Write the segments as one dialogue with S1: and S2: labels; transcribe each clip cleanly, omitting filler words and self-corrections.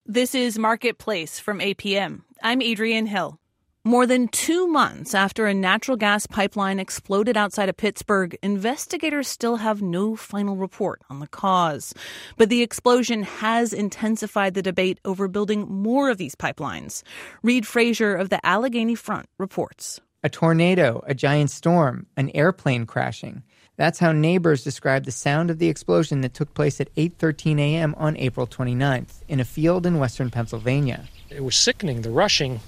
S1: This is Marketplace from APM. I'm Adrienne Hill. More than 2 months after a natural gas pipeline exploded outside of Pittsburgh, investigators still have no final report on the cause. But the explosion has intensified the debate over building more of these pipelines. Reed Frazier of the Allegheny Front reports.
S2: A tornado, a giant storm, an airplane crashing. That's how neighbors described the sound of the explosion that took place at 8:13 a.m. on April 29th in a field in western Pennsylvania.
S3: It was sickening, the rushing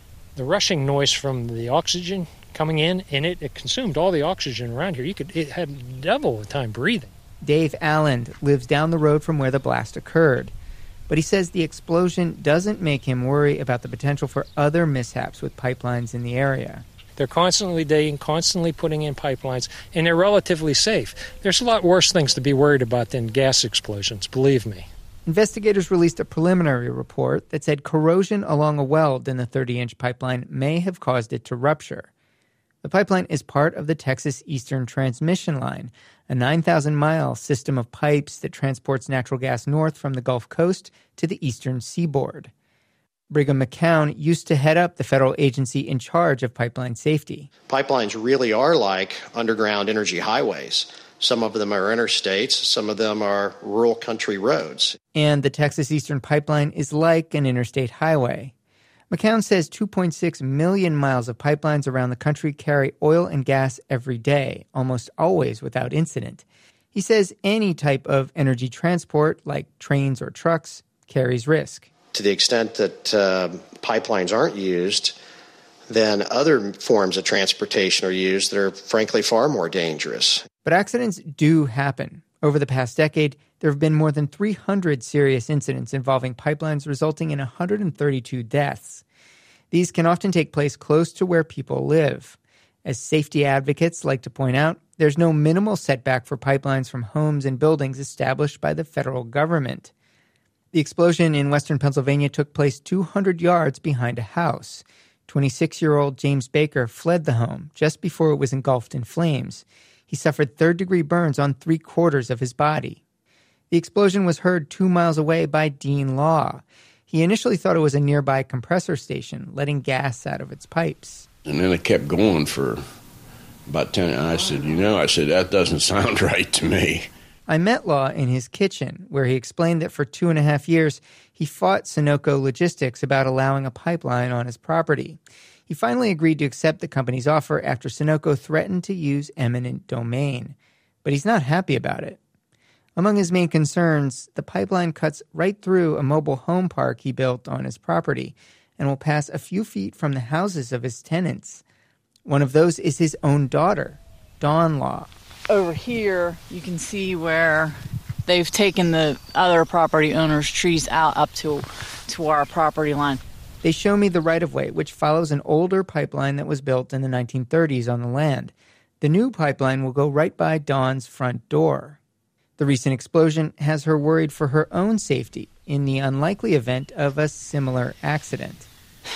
S3: noise from the oxygen coming in, and it consumed all the oxygen around here. It had double the time breathing.
S2: Dave Allen lives down the road from where the blast occurred. But he says the explosion doesn't make him worry about the potential for other mishaps with pipelines in the area.
S3: They're constantly digging, constantly putting in pipelines, and they're relatively safe. There's a lot worse things to be worried about than gas explosions, believe me.
S2: Investigators released a preliminary report that said corrosion along a weld in the 30-inch pipeline may have caused it to rupture. The pipeline is part of the Texas Eastern Transmission Line, a 9,000-mile system of pipes that transports natural gas north from the Gulf Coast to the eastern seaboard. Brigham McCown used to head up the federal agency in charge of pipeline safety.
S4: Pipelines really are like underground energy highways. Some of them are interstates, some of them are rural country roads.
S2: And the Texas Eastern Pipeline is like an interstate highway. McCown says 2.6 million miles of pipelines around the country carry oil and gas every day, almost always without incident. He says any type of energy transport, like trains or trucks, carries risk.
S4: To the extent that pipelines aren't used, then other forms of transportation are used that are frankly far more dangerous.
S2: But accidents do happen. Over the past decade, there have been more than 300 serious incidents involving pipelines, resulting in 132 deaths. These can often take place close to where people live. As safety advocates like to point out, there's no minimal setback for pipelines from homes and buildings established by the federal government. The explosion in western Pennsylvania took place 200 yards behind a house. 26-year-old James Baker fled the home just before it was engulfed in flames. He suffered third-degree burns on 3/4 of his body. The explosion was heard 2 miles away by Dean Law. He initially thought it was a nearby compressor station, letting gas out of its pipes.
S5: And then it kept going for about 10 minutes. I said, that doesn't sound right to me.
S2: I met Law in his kitchen, where he explained that for 2.5 years, he fought Sunoco Logistics about allowing a pipeline on his property. He finally agreed to accept the company's offer after Sunoco threatened to use eminent domain. But he's not happy about it. Among his main concerns, the pipeline cuts right through a mobile home park he built on his property and will pass a few feet from the houses of his tenants. One of those is his own daughter, Dawn Law.
S6: Over here, you can see where they've taken the other property owners' trees out up to our property line.
S2: They show me the right-of-way, which follows an older pipeline that was built in the 1930s on the land. The new pipeline will go right by Dawn's front door. The recent explosion has her worried for her own safety in the unlikely event of a similar accident.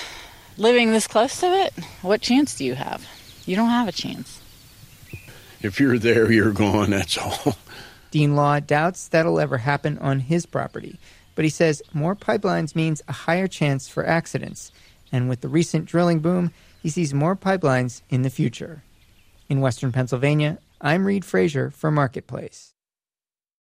S6: Living this close to it, what chance do you have? You don't have a chance.
S5: If you're there, you're gone, that's all.
S2: Dean Law doubts that'll ever happen on his property, but he says more pipelines means a higher chance for accidents. And with the recent drilling boom, he sees more pipelines in the future. In western Pennsylvania, I'm Reed Frazier for Marketplace.